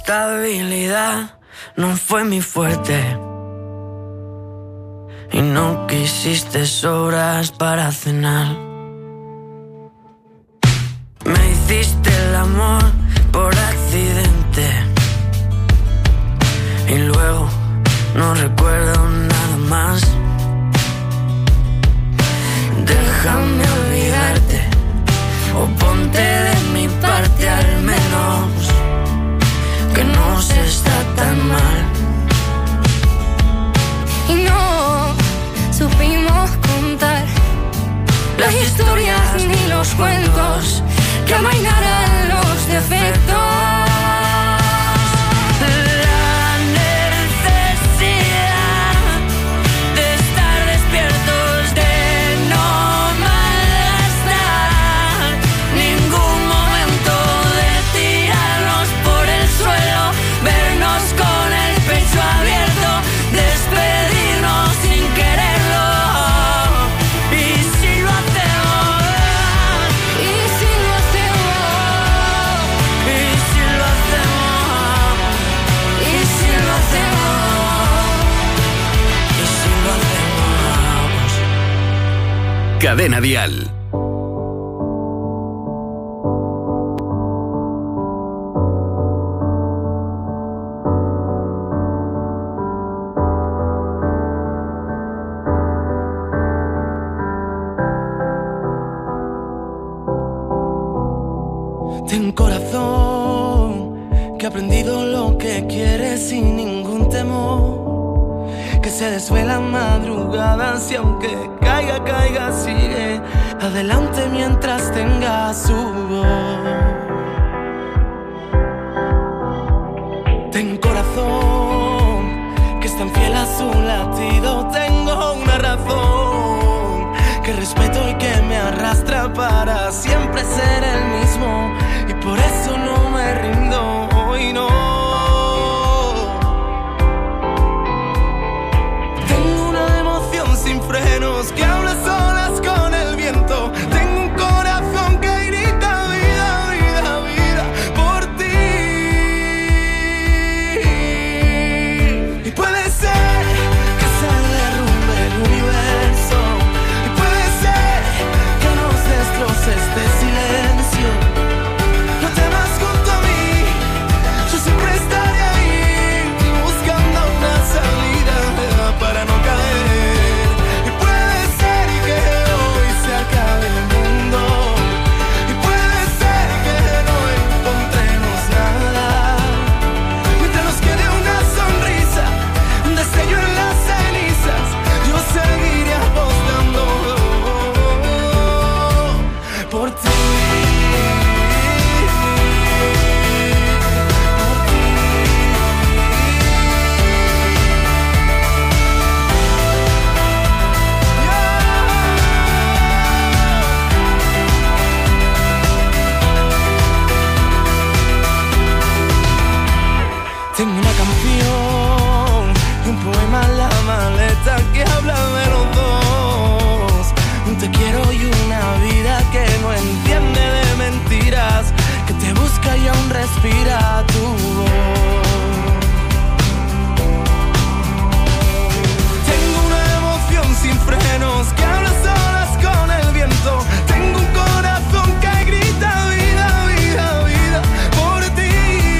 estabilidad no fue mi fuerte. Y no quisiste sobras para cenar. Me hiciste el amor por accidente. Y luego no recuerdo nada más. Déjame olvidarte, o ponte de mi parte al menos, que no se está tan mal. Y no supimos contar las historias ni los cuentos que amainaran los defectos. Cadena Dial. Ten corazón, que ha aprendido lo que quiere sin ningún temor, que se desvela en madrugadas y aunque caiga, caiga, sigue adelante mientras tenga su voz. Ten corazón, que es tan fiel a su latido, tengo una razón, que respeto y que me arrastra para siempre ser el mismo, y por eso no me rindo hoy, no. Tengo una emoción sin frenos que habla solas con el viento. Tengo un corazón que grita vida, vida, vida por ti. Y puede ser que se derrumbe el universo, y puede ser que nos destroce este silencio. No temas junto a mí, yo siempre estaré ahí, buscando una salida para no caer. Y puede ser que hoy se acabe el mundo, y puede ser que no encontremos nada. Mientras nos quede una sonrisa, un destello en las cenizas, yo seguiré apostando por ti. Tengo una canción y un poema en la maleta que habla de los dos. Un te quiero y una vida que no entiende de mentiras, que te busca y aún respira tu voz. Tengo una emoción sin frenos que habla solas con el viento. Tengo un corazón que grita vida, vida, vida por ti.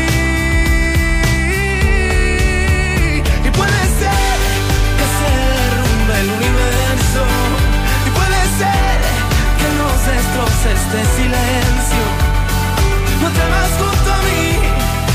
Y puede ser que se derrumbe el universo, y puede ser que nos destroce este silencio. No temas junto a mí,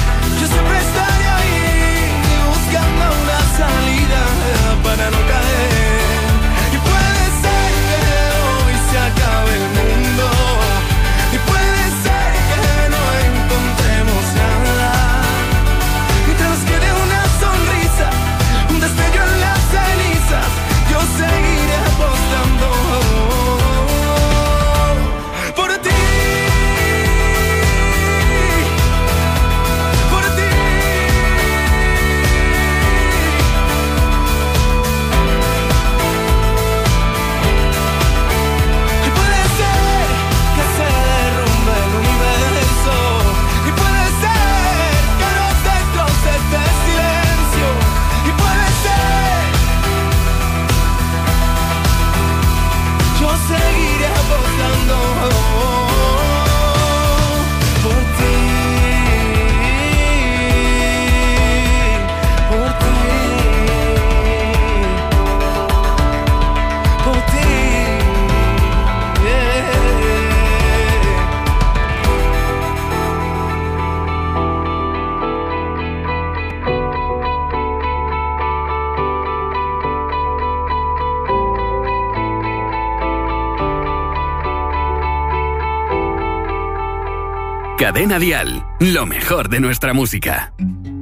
Cadena Dial, lo mejor de nuestra música.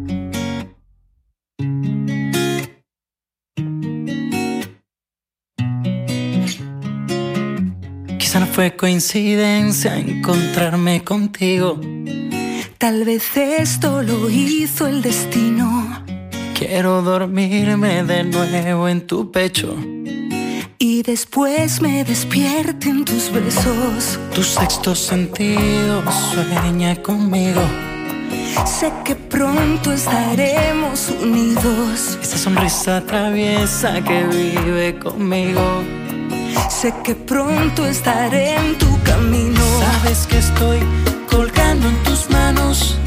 Quizá no fue coincidencia encontrarme contigo. Tal vez esto lo hizo el destino. Quiero dormirme de nuevo en tu pecho y después me despierte en tus besos. Tu sexto sentido sueña conmigo. Sé que pronto estaremos unidos. Esa sonrisa traviesa que vive conmigo. Sé que pronto estaré en tu camino. Sabes que estoy colgando en tus manos,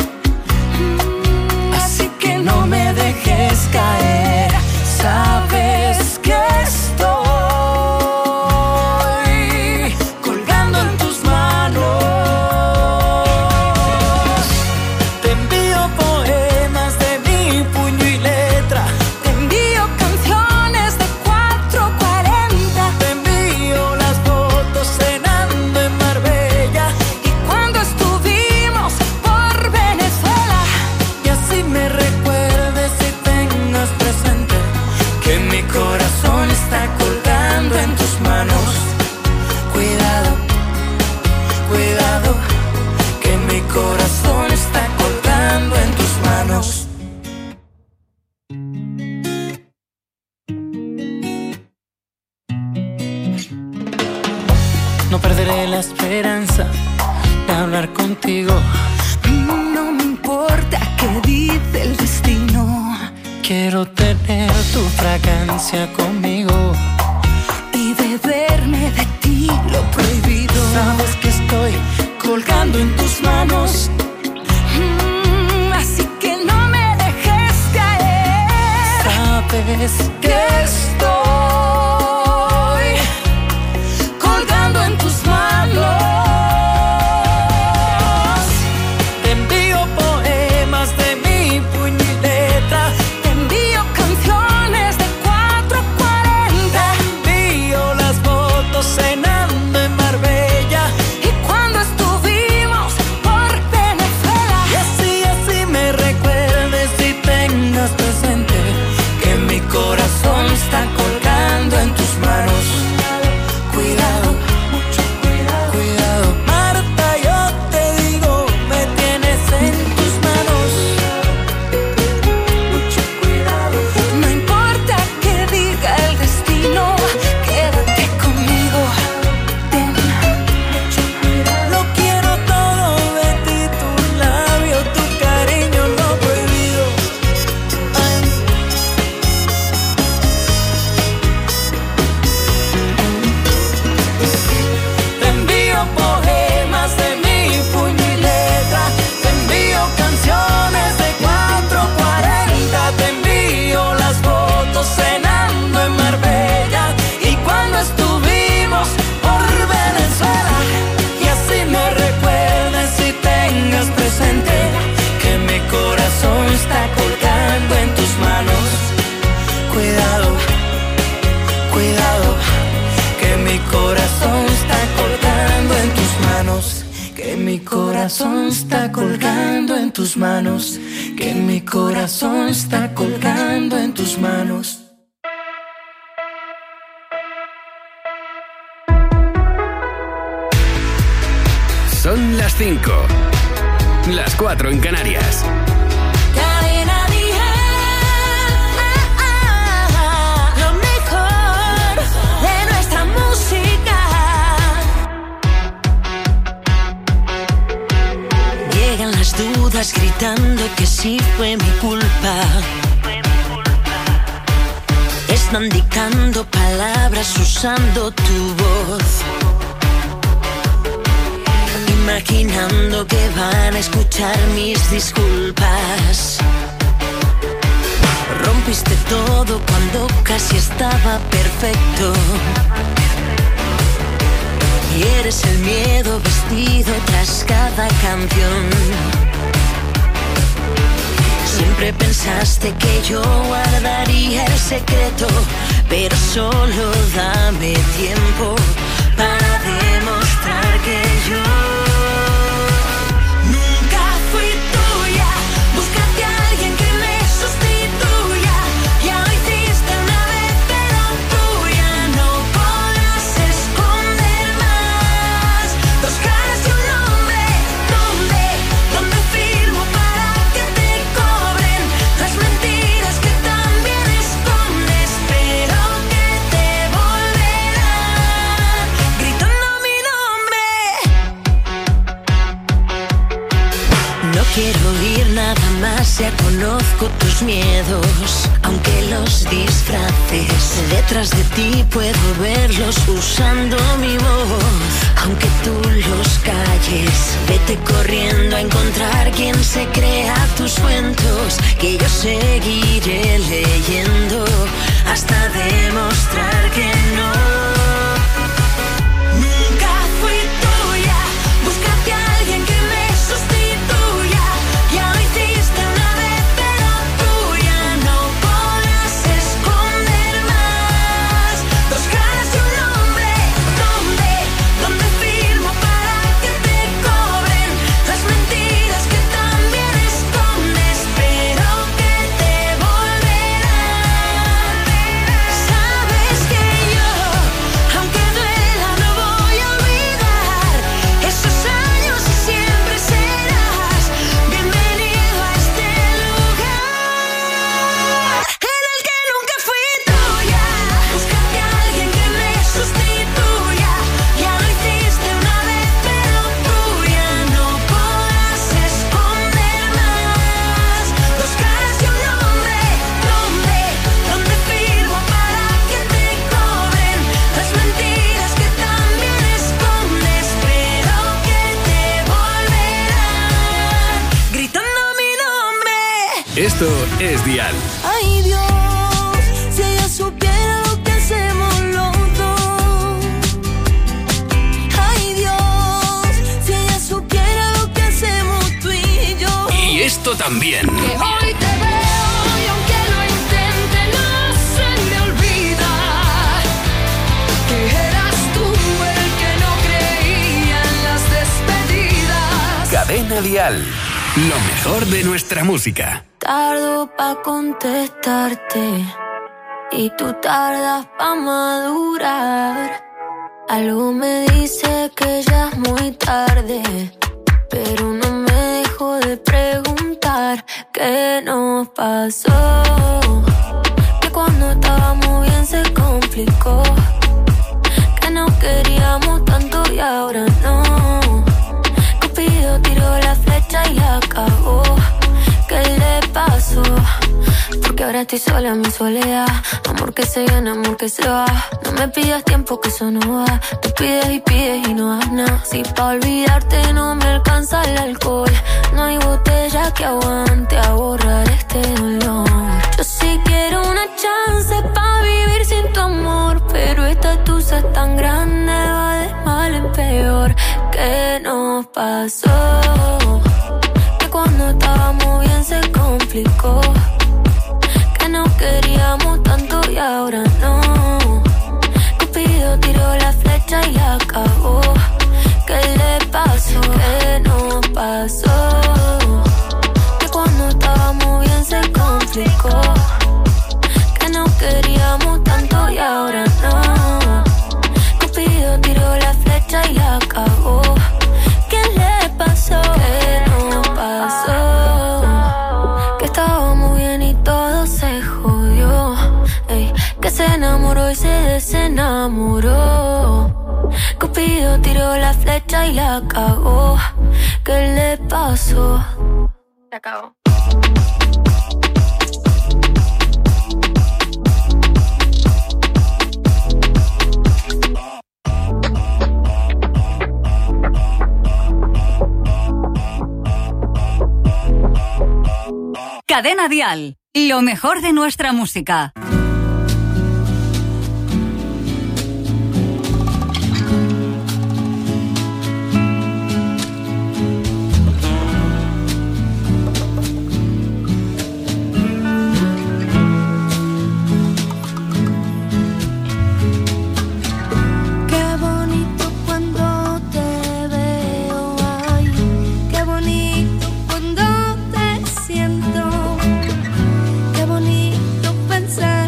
así que no me dejes caer. Sabes que estoy colgando en tus manos. Te envío poemas de mi puño y letra. Te envío canciones de 440. Te envío las fotos cenando en Marbella Y cuando estuvimos por Venezuela. y así me recuerdes y tengas presente Que mi corazón está colgando en tus manos. Cuidado, cuidado, que mi corazón está colgando en tus manos. no perderé la esperanza de hablar contigo. No me importa qué dice el destino. Quiero tener tu fragancia conmigo. Y beberme de ti lo prohibido. Sabes que estoy colgando en tus manos. Así que no me dejes caer. Sabes Que estoy colgando en tus manos. te envío poemas de mi puño y letra. Te envío canciones de 440. Te envío las fotos cenando en Marbella Y cuando estuvimos por Venezuela. y así me recuerdes y tengas presente Que mi corazón está colgando en tus manos. Cuidado, mucho cuidado. cuidado. Marta, yo te digo, me tienes en tus manos. Mucho cuidado. No importa que diga el destino, quédate conmigo. Ten mucho cuidado. Lo quiero todo de ti, tu labio, tu cariño, lo prohibido. Ay. Te envío poemas de mi puño y letra. Te envío canciones de 440. Te envío las fotos cenando en Marbella Y cuando estuvimos por Venezuela. y así me recuerdes y tengas presente Que mi corazón está colgando en tus manos. Cuidado, cuidado, que mi corazón está colgando en tus manos. Que mi corazón está colgando en tus manos. Que mi corazón está colgando en tus manos. Son las 5. Las 4 en Canarias. Cadena Dial, lo mejor de nuestra música. Llegan las dudas gritando que sí fue mi culpa. Están dictando palabras usando tu voz, imaginando que van a escuchar mis disculpas. Rompiste todo cuando casi estaba perfecto. Y eres el miedo vestido tras cada canción. Siempre pensaste que yo guardaría el secreto, pero solo dame tiempo para demostrar que yo No quiero oír nada más, ya conozco tus miedos. Aunque los disfraces, detrás de ti puedo verlos usando mi voz. Aunque tú los calles, vete corriendo a encontrar quien se crea tus cuentos, que yo seguiré leyendo hasta demostrar que no. Nunca fui tuya, búscate a alguien que me sustituya. Ya lo hiciste una vez, pero tuya no podrás esconder más. Dos caras y un nombre, ¿dónde firmo para que te cobren las mentiras que también escondes, pero que te volverán? Sabes que yo, aunque duela, no voy a olvidar esos años y siempre serás bienvenido a este lugar en el que nunca fui tuya. Búscate a alguien que me sustituya. Ya lo hiciste una vez, pero tuya no podrás esconder más. Dos caras y un nombre, ¿dónde firmo para que te cobren las mentiras que también escondes, pero que te volverán gritando mi nombre? Esto es Dial. Ay Dios, si ella supiera lo que hacemos los dos. Ay Dios, si ella supiera lo que hacemos tú y yo. Y esto también. Que hoy te veo y aunque lo intente no se me olvida que eras tú el que no creía en las despedidas. Cadena Dial. Lo mejor de nuestra música. Tardo pa' contestarte y tú tardas pa' madurar. Algo me dice que ya es muy tarde, pero no me dejo de preguntar qué nos pasó. Que cuando estábamos bien se complicó, que no queríamos tanto y ahora no. Cupido tiró la flecha y la cagó. ¿Qué le pasó? Porque ahora estoy sola en mi soledad. Amor que se viene, amor que se va. No me pidas tiempo que eso no va. Tú pides y no das nada. Si pa' olvidarte no me alcanza el alcohol, no hay botella que aguante a borrar este dolor. Yo sí quiero una chance pa' vivir sin tu amor, pero esta tusa es tan grande, va de mal en peor. ¿Qué nos pasó? Que cuando estábamos bien se complicó, que no queríamos tanto y ahora no. Cupido tiró la flecha y la cagó. ¿Qué le pasó? ¿Qué nos pasó? Que cuando estábamos bien se complicó, que no queríamos tanto y ahora no. Cupido tiró la flecha y la cagó. ¿Qué le pasó? ¿Qué nos pasó? Que estábamos bien y todo se jodió. Ey, que se enamoró y se desenamoró. Cupido tiró la flecha y la cagó. ¿Qué le pasó? Se acabó. Cadena Dial, lo mejor de nuestra música. Qué bonito pensar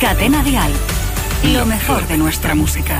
Catena Dial. Lo mejor de nuestra música.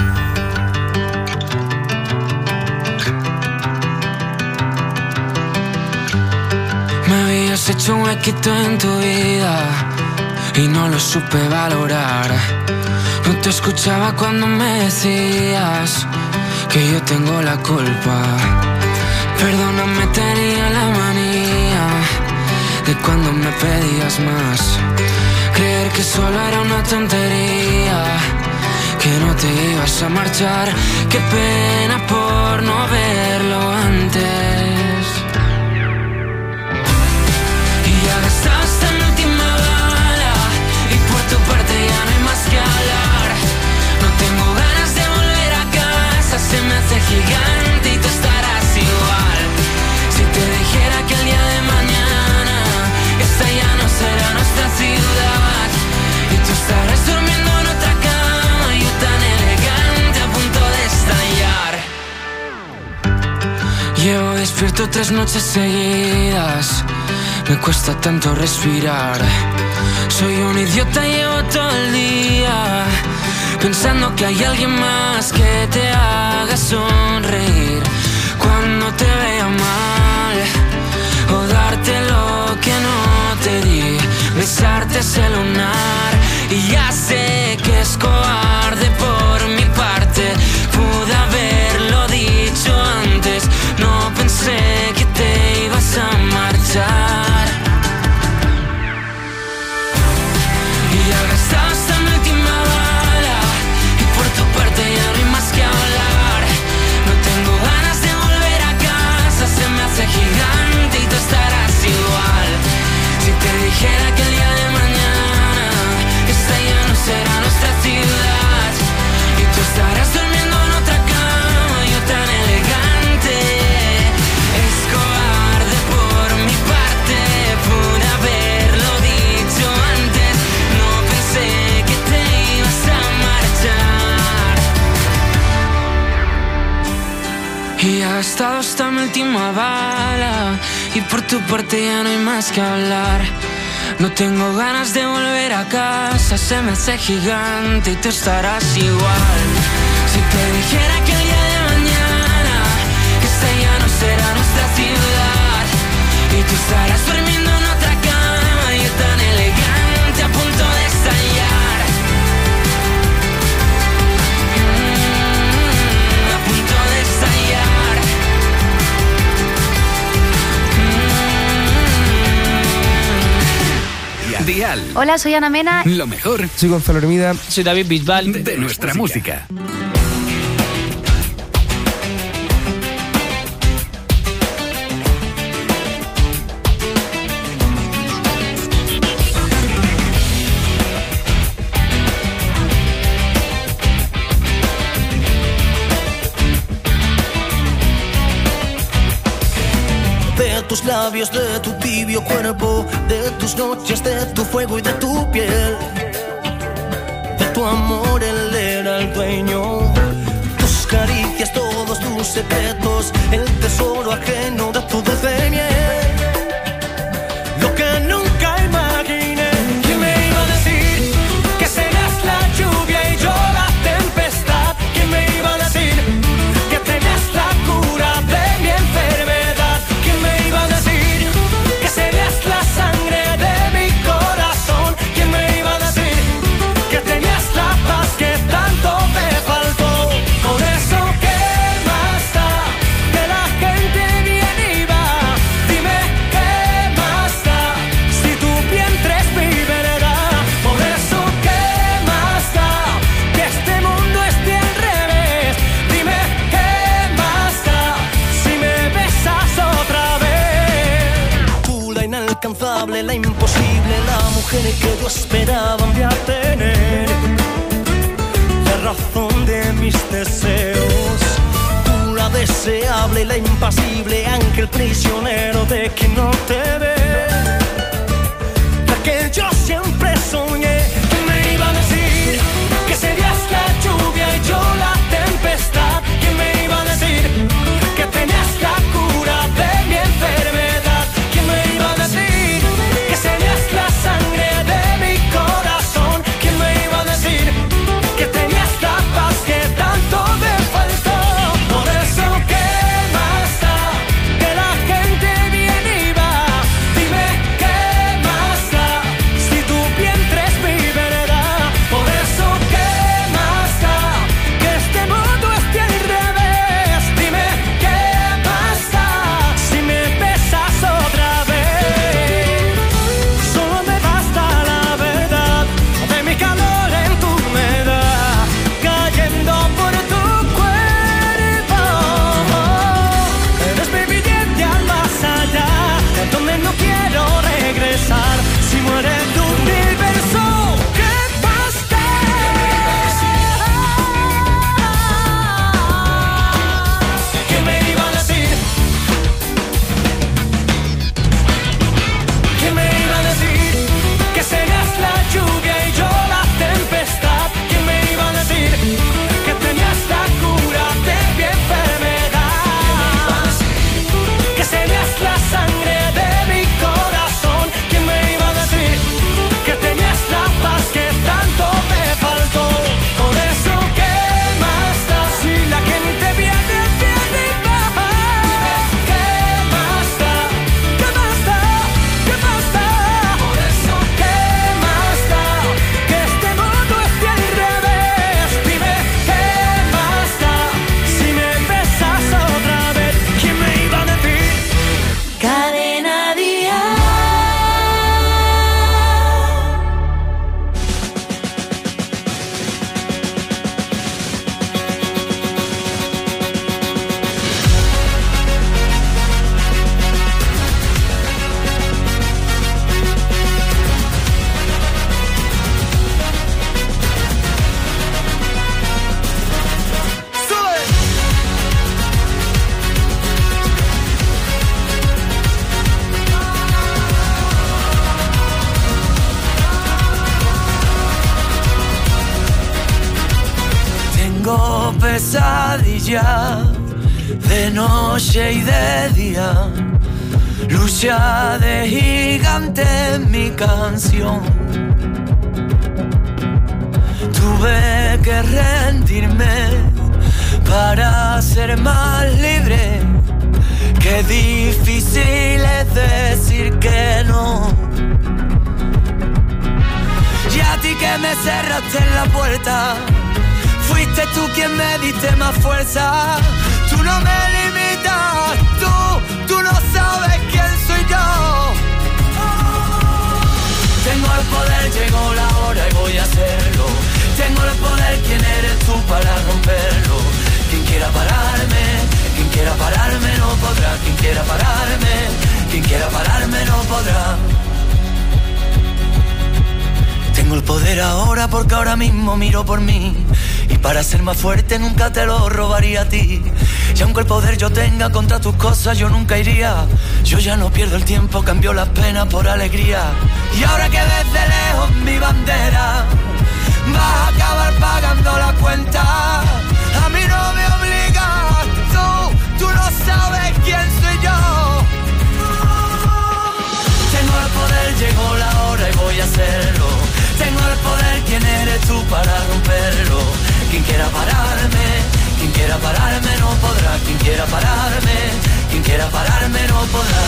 Me habías hecho un huequito en tu vida y no lo supe valorar. No te escuchaba cuando me decías que yo tengo la culpa. Perdóname, tenía la manía de cuando me pedías más. Creer que solo era una tontería, que no te ibas a marchar. Qué pena por no verlo antes. Y ya gastaste mi última bala y por tu parte ya no hay más que hablar. No tengo ganas de volver a casa, se me hace gigante y tú estarás igual. Si te dijera que el día de mañana esta ya no será nuestra ciudad y tú estarás durmiendo en otra cama, yo tan elegante a punto de estallar. Llevo despierto 3 noches seguidas, me cuesta tanto respirar. Soy un idiota, llevo todo el día pensando que hay alguien más que te haga sonreír cuando te vea mal, o darte lo que no te di, besarte ese lunar. Y ya sé que es cobarde por mi parte, pude haberlo dicho antes. No pensé que te ibas a marchar. Y ya gastaste mi última bala y por tu parte ya no hay más que hablar. No tengo ganas de volver a casa, se me hace gigante y tú estarás igual. Si te dijera que el día de mañana esta ya no será nuestra ciudad y tú estarás durmiendo en otra cama, yo tan elegante. Es cobarde por mi parte, pude haberlo dicho antes. No pensé que te ibas a marchar. Y ha gastado hasta mi última bala y por tu parte ya no hay más que hablar. No tengo ganas de volver a casa, se me hace gigante y tú estarás igual. Si te dijera que el día de mañana esta ya no será nuestra ciudad y tú estarás durmiendo en otra cama, yo tan elegante a punto de estallar. A punto de estallar. Dial. Hola, soy Ana Mena. Lo mejor Soy Gonzalo Hermida. Soy David Bisbal. de nuestra música. De tus labios, de tu tibio cuerpo, de tus noches, de tu fuego y de tu piel. De tu amor él era el dueño. Tus caricias, todos tus secretos, el tesoro ajeno de tu dulce miel. Lo que nunca imaginé. ¿Quién me iba a decir que serías la lluvia y yo la tempestad? ¿Quién me iba a decir que tenías la cura de mi enfermedad? ¿Quién me iba a decir que serías la sangre de mi corazón? ¿Quién me iba a decir que tenías la paz que tanto me faltó? Por eso, ¿qué más da que la gente viene y va? Dime, ¿qué más da si tu vientre es mi verdad? Por eso, ¿qué más da que este mundo esté al revés? Dime, ¿qué más da si me besas otra vez? Tú, la inalcanzable, la imposible, la mujer que yo esperaba un día tener, la razón de mis deseos. Tú, la deseable, la impasible, ángel prisionero de quien no te ve, la que yo siempre soñé. ¿Quién me iba a decir que serías la lluvia y yo la tempestad? ¿Quién me iba a decir que tenías la cura de mi enfermedad? ¿Quién me iba a decir que serías la sangre de mi corazón? ¿Quién me pesadilla, de noche y de día, lucha de gigante en mi canción. Tuve que rendirme para ser más libre. Qué difícil es decir que no. Y a ti que me cerraste en la puerta, fuiste tú quien me diste más fuerza. Tú no me limitas, tú no sabes quién soy yo. Tengo el poder, llegó la hora y voy a hacerlo. Tengo el poder, ¿quién eres tú para romperlo? Quien quiera pararme no podrá. Quien quiera pararme no podrá. Tengo el poder ahora porque ahora mismo miro por mí. Y para ser más fuerte nunca te lo robaría a ti. Y aunque el poder yo tenga contra tus cosas, yo nunca iría. Yo ya no pierdo el tiempo, cambio las penas por alegría. Y ahora que desde lejos mi bandera, vas a acabar pagando la cuenta. A mí no me obligas, tú no sabes quién soy yo. Tengo el poder, llegó la hora y voy a hacerlo. Tengo el poder, ¿quién eres tú para romperlo? Quien quiera pararme no podrá. Quien quiera pararme no podrá.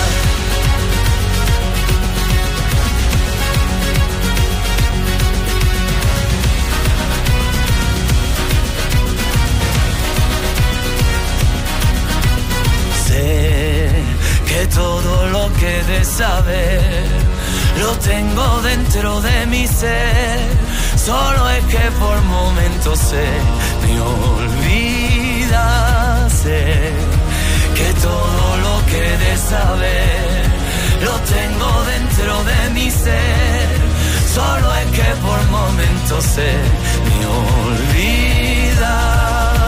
Que todo lo que de saber lo tengo dentro de mi ser. Solo es que por momentos se me olvida. Sé que todo lo que de saber lo tengo dentro de mi ser. Solo es que por momentos se me olvida.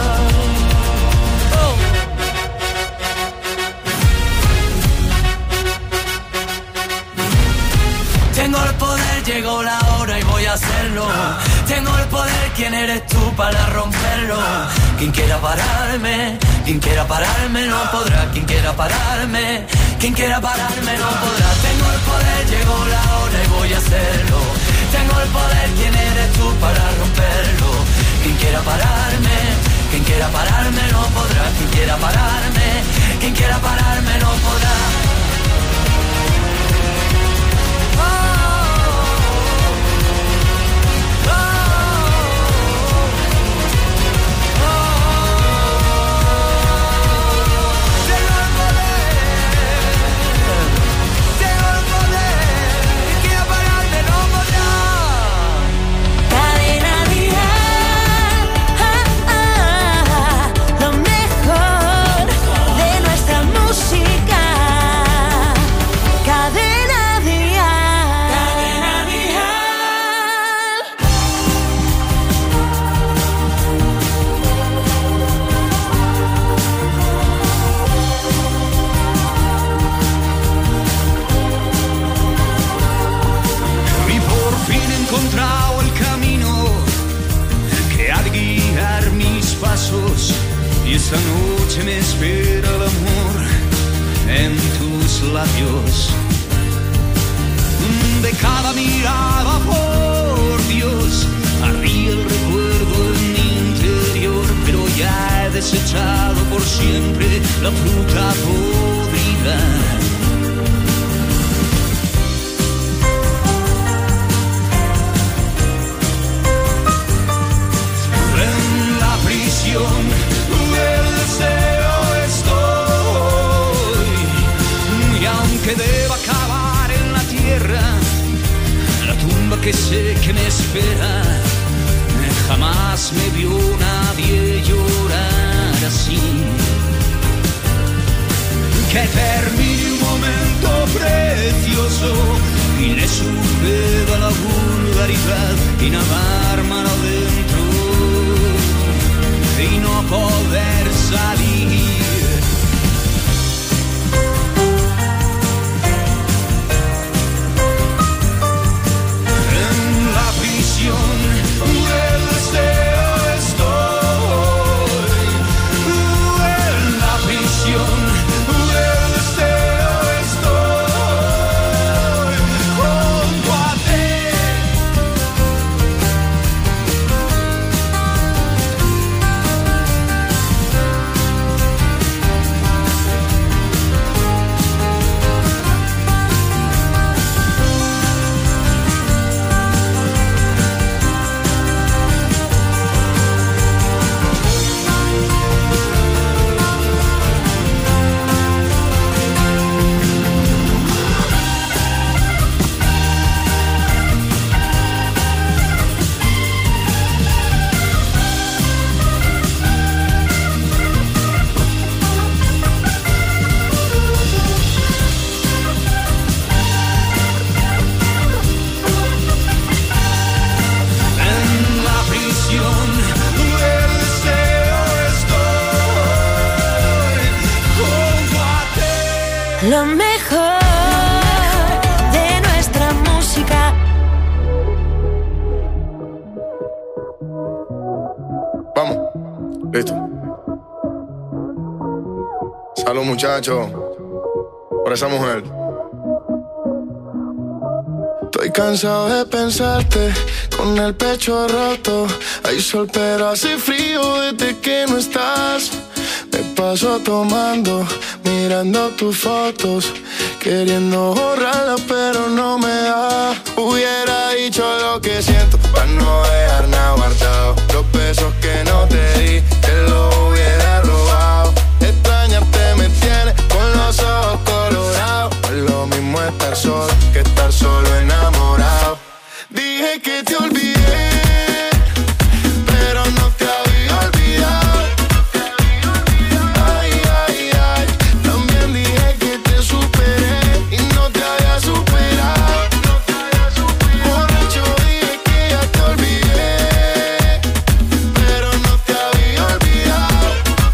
Tengo el poder, llegó la hora y voy a hacerlo. Tengo el poder, ¿quién eres tú para romperlo? Quien quiera pararme no podrá. Quien quiera pararme no podrá. Tengo el poder, llegó la hora y voy a hacerlo. Tengo el poder, ¿quién eres tú para romperlo? Quien quiera pararme no podrá. Quien quiera pararme no podrá. Y esta noche me espera el amor en tus labios. De cada mirada, por Dios, ardía el recuerdo en mi interior. Pero ya he desechado por siempre la fruta podrida. Del deseo estoy, y aunque deba cavar en la tierra la tumba que sé que me espera, jamás me vio nadie llorar así. Que termine un momento precioso y le suceda la vulgaridad y nadar mar adentro y no poder salir. En la prisión del deseo estoy, Listo. Salud, muchachos, por esa mujer. Estoy cansado de pensarte con el pecho roto. Hay sol pero hace frío desde que no estás. Me paso tomando, mirando tus fotos, queriendo borrarlas pero no me da. Hubiera dicho lo que siento para no dejar nada guardado. Los besos que no te di, te los hubiera robado. Extrañarte me tiene con los ojos colorados. No es lo mismo estar solo que estar solo enamorado. Dije que te olvidé, pero no te había olvidado. Ay, ay, ay. También dije que te superé y no te había superado. Borracho dije que ya te olvidé, pero no te había olvidado.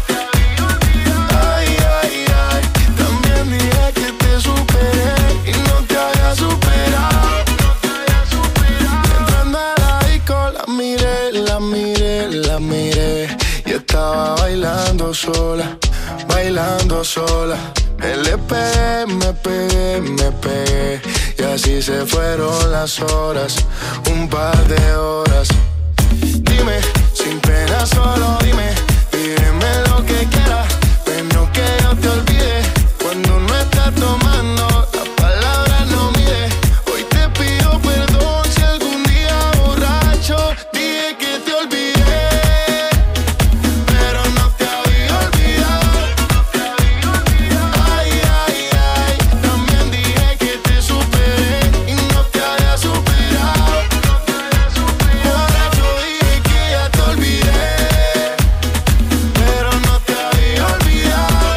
Ay, ay, ay. También dije que te superé y no te había superado. Entrando a la disco la miré, la miré, la miré y estaba bailando sola, bailando sola. Le pegué, me pegué, me pegué y así se fueron las horas, un par de horas. Dime, sin pena solo dime, pídeme lo que quieras, pero que yo te olvide. Cuando no estás tomando, la palabra no mide. Hoy te pido perdón si algún día borracho dije que te olvidé, pero no te había olvidado. Ay, ay, ay. También dije que te superé y no te había superado. Borracho dije que ya te olvidé, pero no te había olvidado.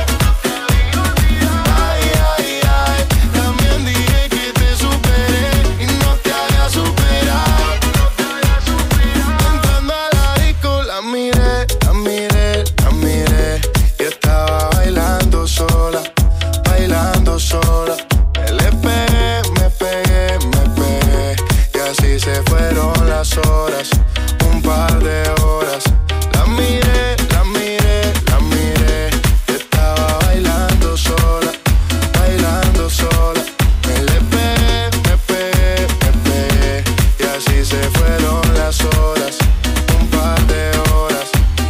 Ay, ay, ay. También dije que te superé y no te había superado. Entrando a la disco la miré, la miré, la miré y estaba bailando sola, bailando sola. Le pegué, me pegué, me pegué y así se fueron las horas, un par de horas. La miré, la miré, la miré y estaba bailando sola, bailando sola. Le pegué, me pegué, me pegué y así se fueron las horas, un par de horas.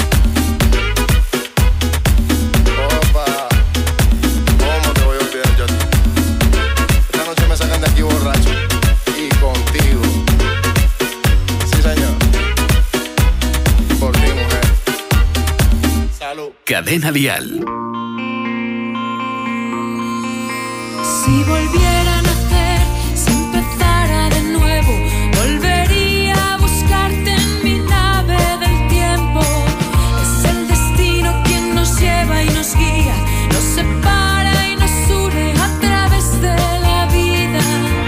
Opa, ¿cómo te voy a olvidar yo? Esta noche me sacan de aquí borracho y contigo. Sí, señor. Por ti, mujer. Salud. Cadena Dial. Si volviera a nacer, si empezara de nuevo, volvería a buscarte en mi nave del tiempo. Es el destino quien nos lleva y nos guía, nos separa y nos une a través de la vida.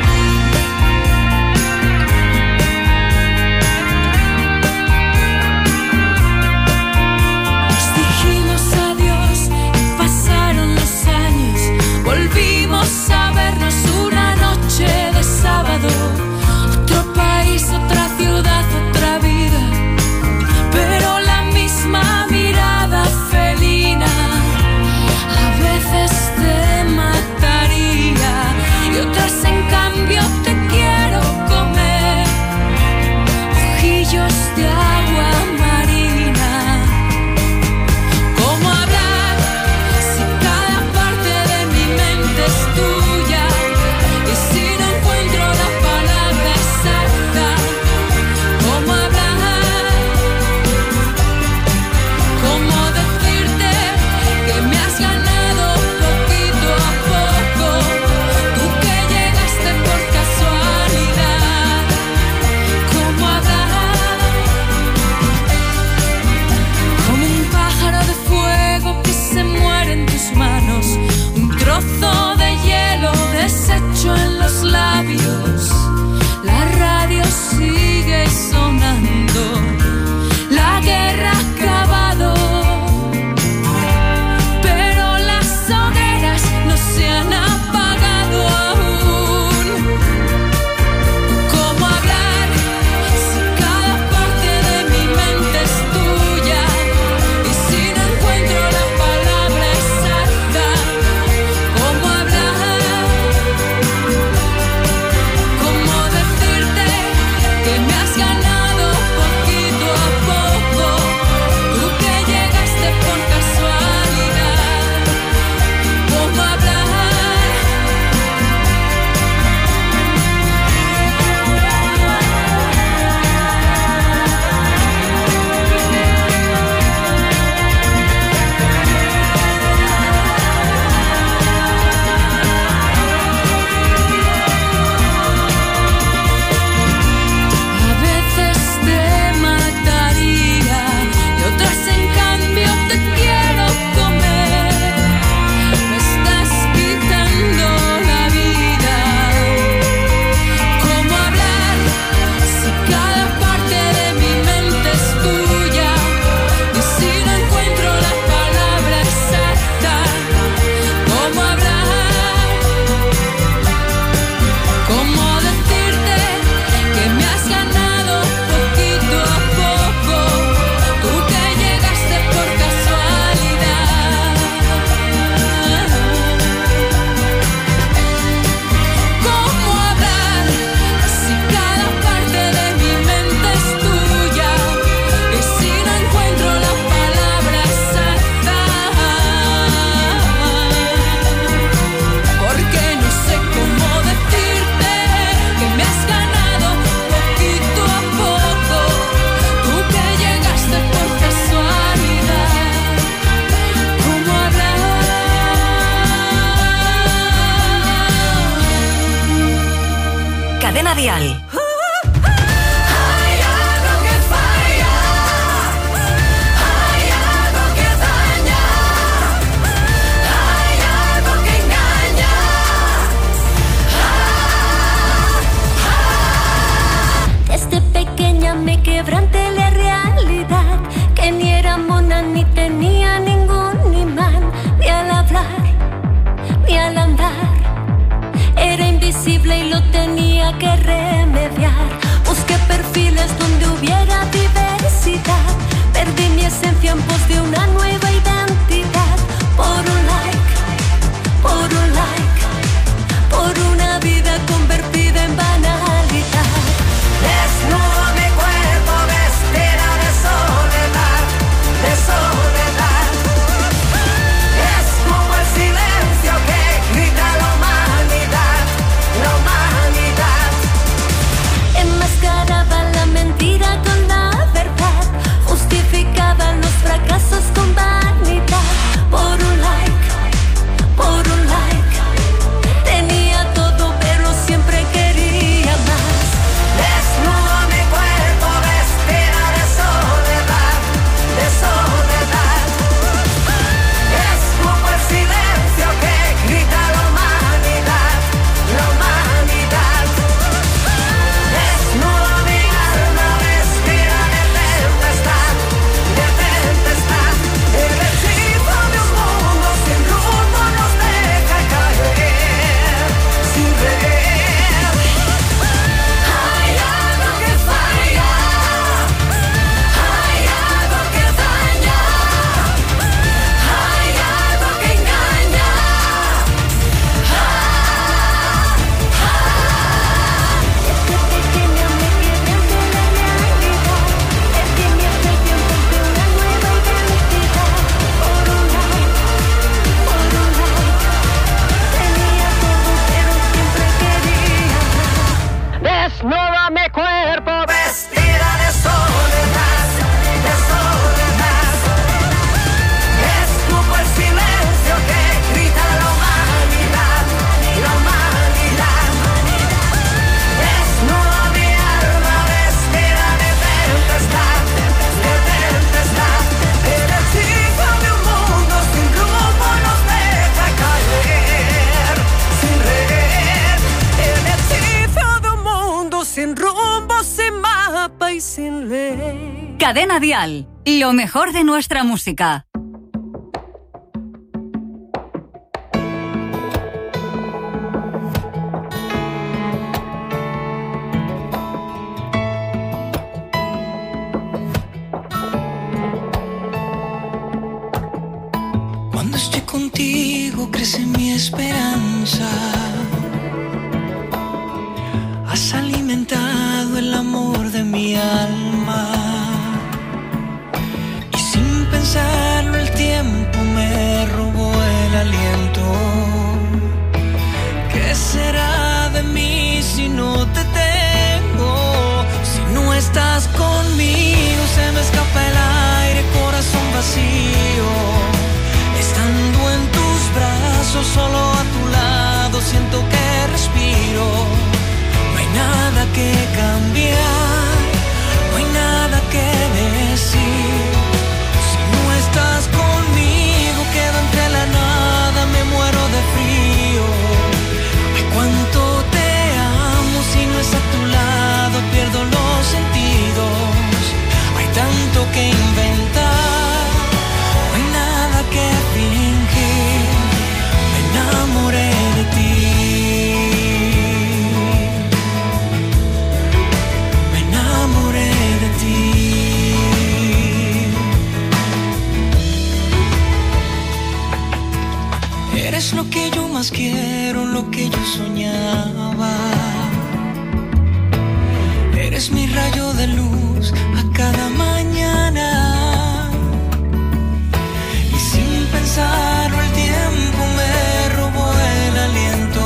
Nos dijimos adiós y pasaron los años, volvimos a vernos una noche de sábado. Otro país, otra ciudad, otra vida, pero la misma mirada felina. A veces te mataría y otras en cambio te quiero comer. Ojillos de agua marina. ¿Cómo hablar si cada parte de mi mente es tuya? Y si no encuentro la palabra exacta, ¿cómo hablar? ¿Cómo decirte que me has ganado poquito a poco? Tú que llegaste por casualidad. ¿Cómo hablar? Como un pájaro de fuego que se muere en tus manos, un trozo de hielo deshecho en los labios. La radio sigue sonando, la guerra ha acabado, pero las hogueras no se han apagado aún. ¿Cómo hablar si cada parte de mi mente es tuya? Y Cadena Dial. Desde pequeña me quebranté la realidad, que ni era mona ni tenía ningún imán, ni al hablar, ni al andar. Era invisible y lo tenía que remediar. Busqué perfiles donde hubiera diversidad. Perdí mi esencia en pos de una nueva identidad. Por un like, por un like, por una vida convertida en banalidad. Desnudo mi cuerpo vestida de soledad, de soledad. Es como el silencio que grita la humanidad, la humanidad. Enmascaraba la mentira con la verdad, justificaban los fracasos con vanidad. Por un like, por un like. Tenía todo pero siempre quería más. Desnudo mi cuerpo vestida de soledad, de soledad. Es como el silencio que grita la humanidad, la humanidad. Desnudo mi alma vestida de tempestad, de tempestad. El hechizo de un mundo sin rumbo nos deja caer, sin ver. Hay algo que falla, hay algo que daña, hay algo que engaña. Desde pequeña me quedé ante la realidad. Perdí mi atención ante una nueva identidad. Por un like, tenía todo pero siempre quería más. Desnuda mi cuerpo vestida de soledad, de soledad. Es como el silencio que grita la humanidad, la humanidad. Desnuda mi alma vestida de tempestad, de tempestad. El hechizo de un mundo sin rumbo nos deja caer, sin red. El hechizo de un mundo sin rumbo, sin mapa y sin ley. Cadena Dial, lo mejor de nuestra música. Cuando estoy contigo crece mi esperanza. Has alimentado el amor de mi alma. Y sin pensarlo el tiempo me robó el aliento. ¿Qué será de mí si no te tengo? Si no estás conmigo se me escapa el aire, corazón vacío. Estando en tus brazos, solo a tu lado, siento que respiro. No hay nada que cambiar, no hay nada que decir. Si no estás conmigo, quedo entre la nada, me muero de frío. Ay, cuánto te amo, si no es a tu lado, pierdo los sentidos. Hay tanto que inventar, no hay nada que fingir. Me enamoré de ti. Me enamoré de ti. Eres lo que yo más quiero, lo que yo soñaba. Eres mi rayo de luz a cada mañana. Y sin pensarlo el tiempo me robó el aliento.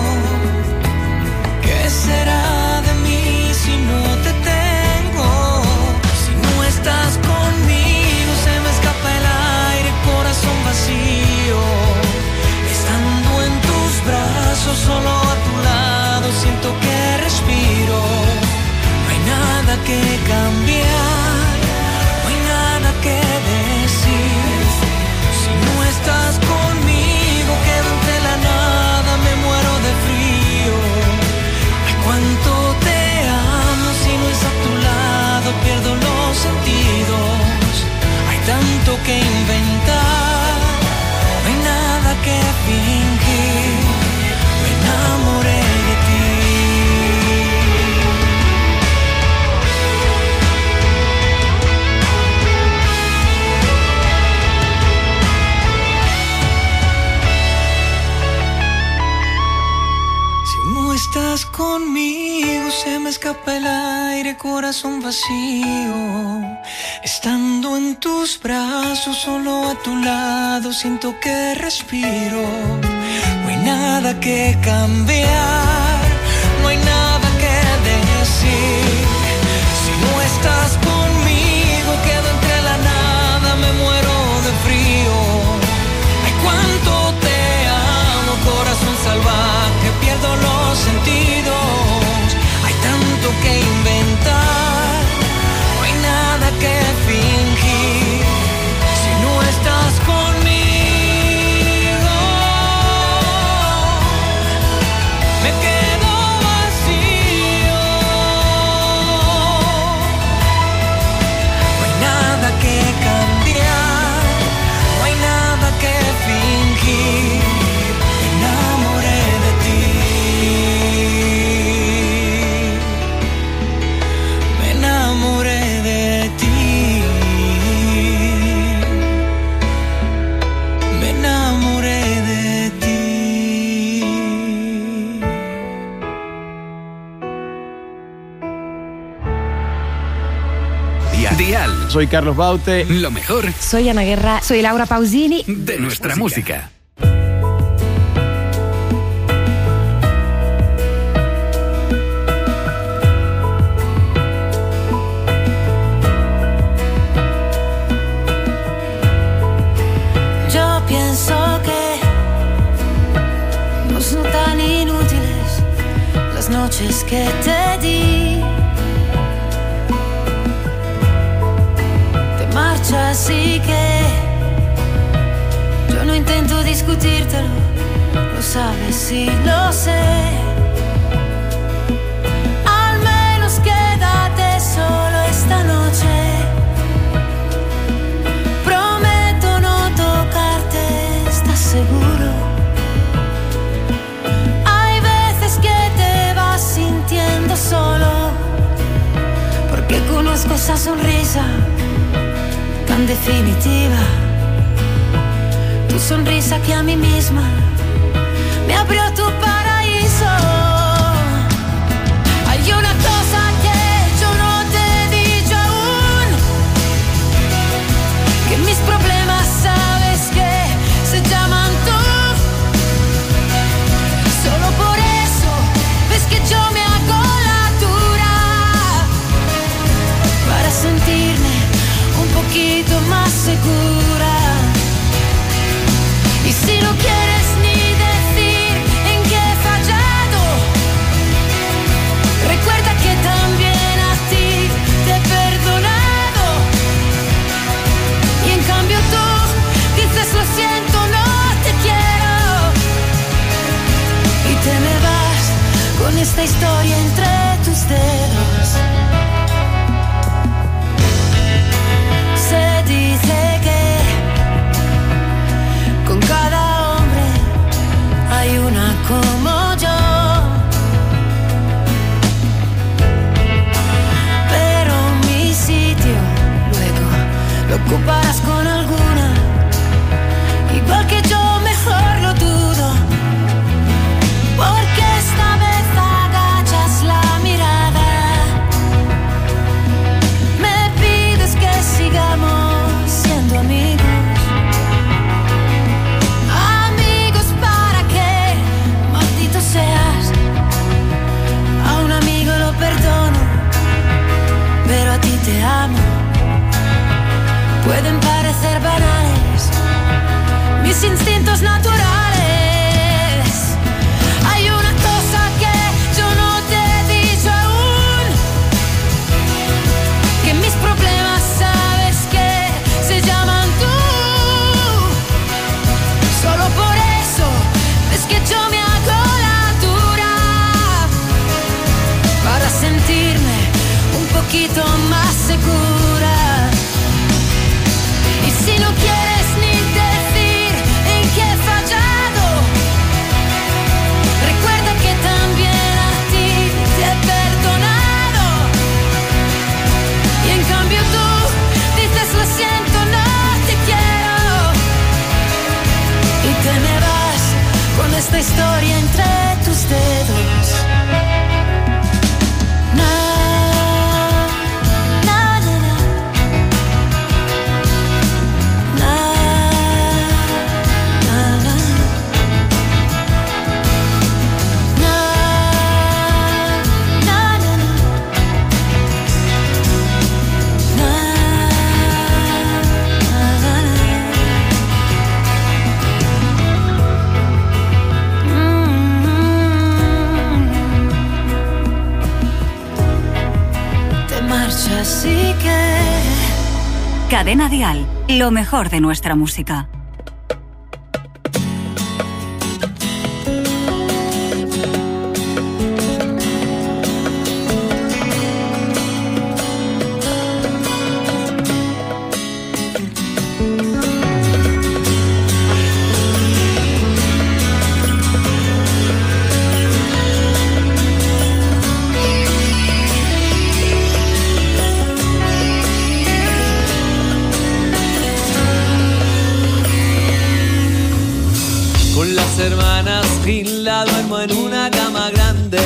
¿Qué será de mí si no te tengo? Si no estás conmigo se me escapa el aire, corazón vacío. Estando en tus brazos, solo a tu lado, siento que respiro. cambiar, no hay nada que decir. Si no estás conmigo, quedo entre la nada, me muero de frío. Ay, cuánto te amo, si no es a tu lado, pierdo los sentidos. Hay tanto que inventar, no hay nada que fingir. Me enamoré de ti. Estás conmigo, se me escapa el aire, corazón vacío. Estando en tus brazos, solo a tu lado, siento que respiro. No hay nada que cambiar, no hay nada que decir. Si no estás conmigo, quedo entre la nada, me muero de frío. Ay, cuánto te amo, corazón salvaje, pierdo los sentidos. Hay tanto que inventar, no hay nada que fingir. Si no estás conmigo, me quedo vacío. No hay nada que cambiar, no hay nada que fingir. Me enamoré de ti. Me enamoré de ti. Me enamoré de ti. Dial. Soy Carlos Baute. Lo mejor Soy Ana Guerra. Soy Laura Pausini. de nuestra música. Yo pienso que no son tan inútiles las noches que te di. Te marchas y que yo no intento discutírtelo, lo sabes y lo sé. Al menos quédate solo esta noche. Prometo no tocarte, ¿estás seguro? Hay veces que te vas sintiendo solo, porque conozco esa sonrisa tan definitiva. Tu sonrisa que a mí misma me abrió tu paraíso. Hay una cosa que yo no te he dicho aún, que mis problemas sabes que se llaman tú. Solo por eso ves que yo me hago la dura, para sentirme un poquito más segura. Y si no quieres ni decir en qué he fallado, recuerda que también a ti te he perdonado. Y en cambio tú dices lo siento, no te quiero. Y te me vas con esta historia entre tus dedos. Se dice que con cada hombre hay una como yo, pero mi sitio luego lo ocuparás con alguna, igual que yo, mejor lo dudo, porque esta vez agachas la mirada. Me pides que sigamos siendo amigos. Amigos para que, maldito seas. A un amigo lo perdono, pero a ti te amo. Pueden parecer banales mis instintos naturales. Hay una cosa que yo no te he dicho aún, poquito más segura. Y si no quieres ni decir en qué he fallado, recuerda que también a ti te he perdonado. Y en cambio tú dices lo siento, no te quiero. Y te me vas con esta historia entre tus dedos. Así que Cadena Dial, lo mejor de nuestra música. Hermanas Gil la duermo en una cama grande.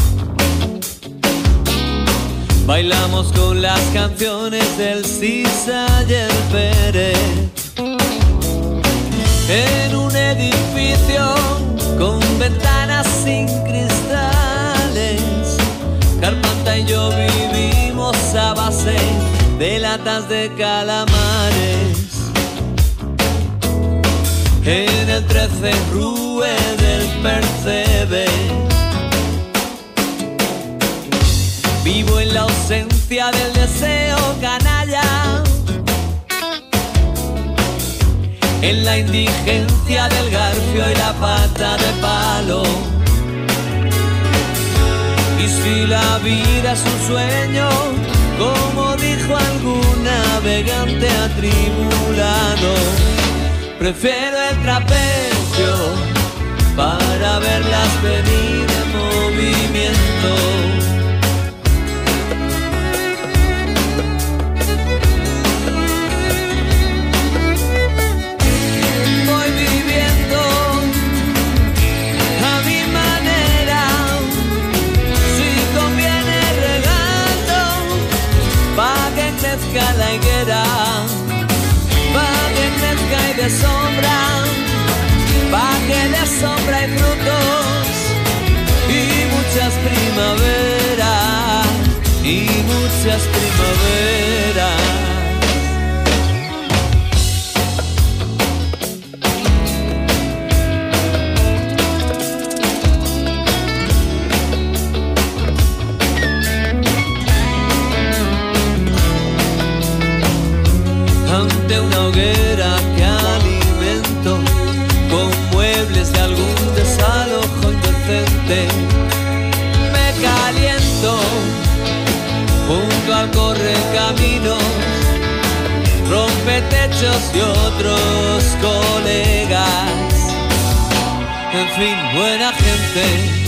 Bailamos con las canciones del Sisa y el Pérez. En un edificio con ventanas sin cristales, Carpanta y yo vivimos a base de latas de calamares. En el 13 Rue del Percebe vivo en la ausencia del deseo canalla, en la indigencia del garfio y la pata de palo. Y si la vida es un sueño, como dijo algún navegante atribulado, prefiero el trapecio para verlas venir en movimiento. Voy viviendo a mi manera, si conviene regando, pa' que crezca la higuera, pa' que crezca y de sombra, pa' que de sombra y frutos, y muchas primaveras, y muchas primaveras. Ante una hoguera que alimento con muebles de algún desalojo indecente, me caliento junto al correcaminos, rompetechos y otros colegas. En fin, buena gente,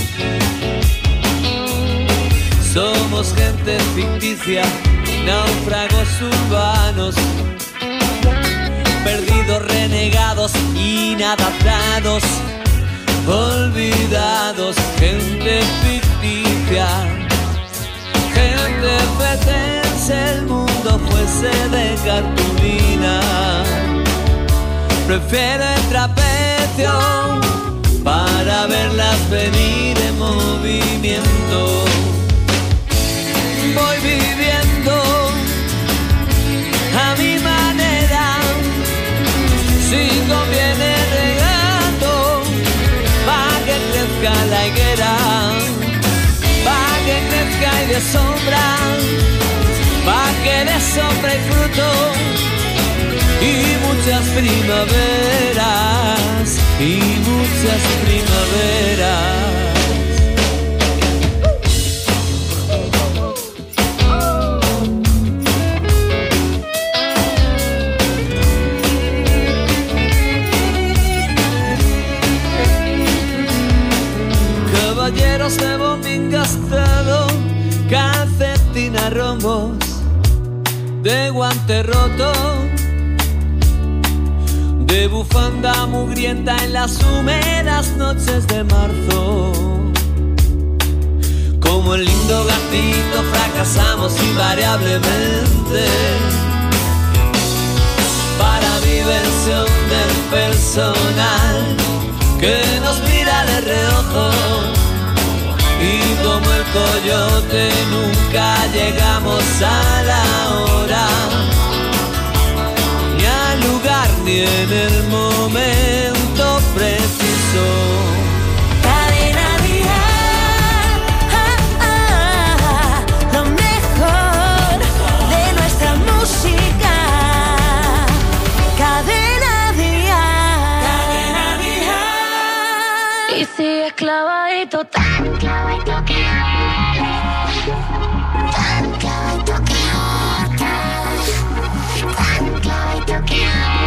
somos gente ficticia, náufragos urbanos, perdidos, renegados, inadaptados, olvidados, gente ficticia, gente fetense, el mundo fuese de cartulina. Prefiero el trapecio para verlas venir en movimiento. Voy viviendo a mi manera, si conviene regando, pa' que crezca la higuera, pa' que crezca y de sombra, pa' que de sombra y fruto, y muchas primaveras, y muchas primaveras. rombos de guante roto, de bufanda mugrienta en las húmedas noches de marzo. Como el lindo gatito fracasamos invariablemente. Para diversión del personal que nos mira de reojo, y como el coyote nunca llegamos a la hora, ni al lugar ni en el momento preciso. Cadena Dial, lo mejor de nuestra música. Cadena Dial, Cadena Dial. Y sigue clavadito, tan clavadito que tan clavadito que tan clavadito que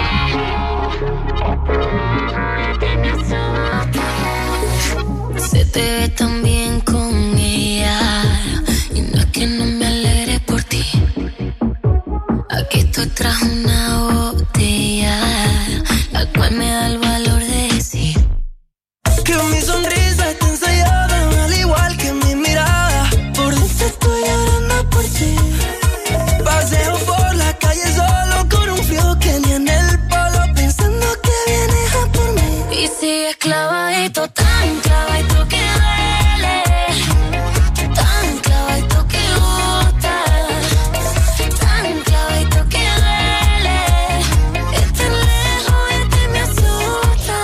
se te ve tan bien con ella, y no es que no me alegre por ti. Aquí estoy tras una botella, la cual me da el valor de decir que mi sonrisa está ensayada, al igual que mi mirada. Por dentro estoy llorando por ti. Paseo por la calle solo con un frío que ni en el polo, pensando que vienes a por mí. y sigues clavadito, tan clavadito que duele, tan clavadito que gusta, tan clavadito que duele. Estar lejos de ti me asusta.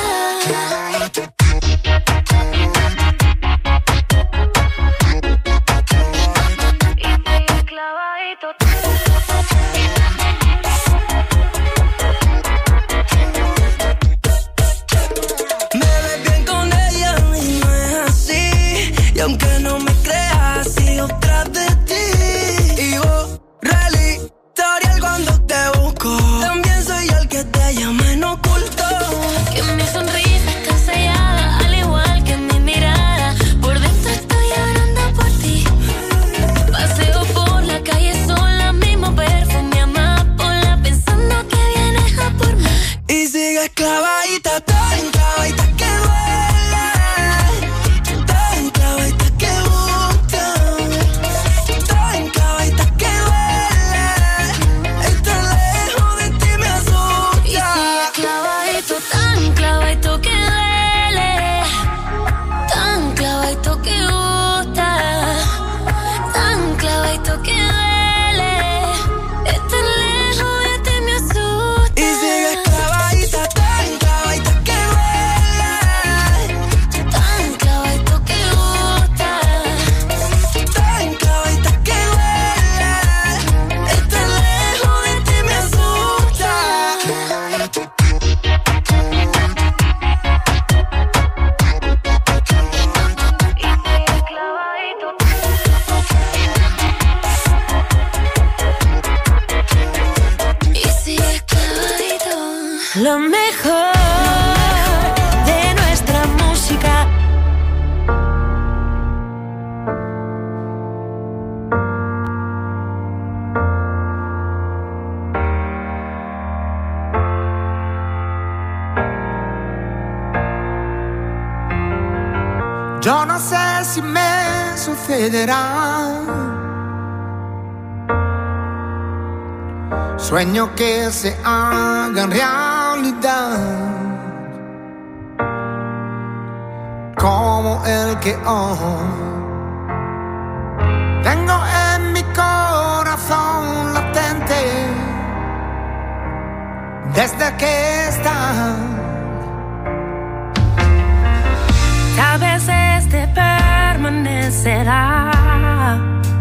Me ves bien con ella y no es así. Y aunque no me creas, sigo tras de ti. Y borra el historial cuando te busco. También soy el que te llama en oculto. Que mi sonrisa está sellada, al igual que mi mirada. Por dentro estoy llorando por ti. Paseo por la calle sola, mismo perfume amapola, pensando que vienes a por mí. Y sigues clavadita, tan clavadita que duele, tan clavadita que gusta, tan clavadita que duele. Estar lejos de ti me asusta. Y sigues clavadito, tan clavadito que duele, tan clavadito que gusta, tan clavadito que duele. Estar lejos de ti me asusta. Y sigues clavadita, tan clavadita que duele, Tan clavadito que gusta, tan clavadita que duele. Estar lejos de ti me asusta. y sigues clavadito. Lo mejor de nuestra música. Yo no sé si me sucederá. Sueño que se hagan realidad, como el que hoy tengo en mi corazón latente, desde que está. Tal vez este permanecerá.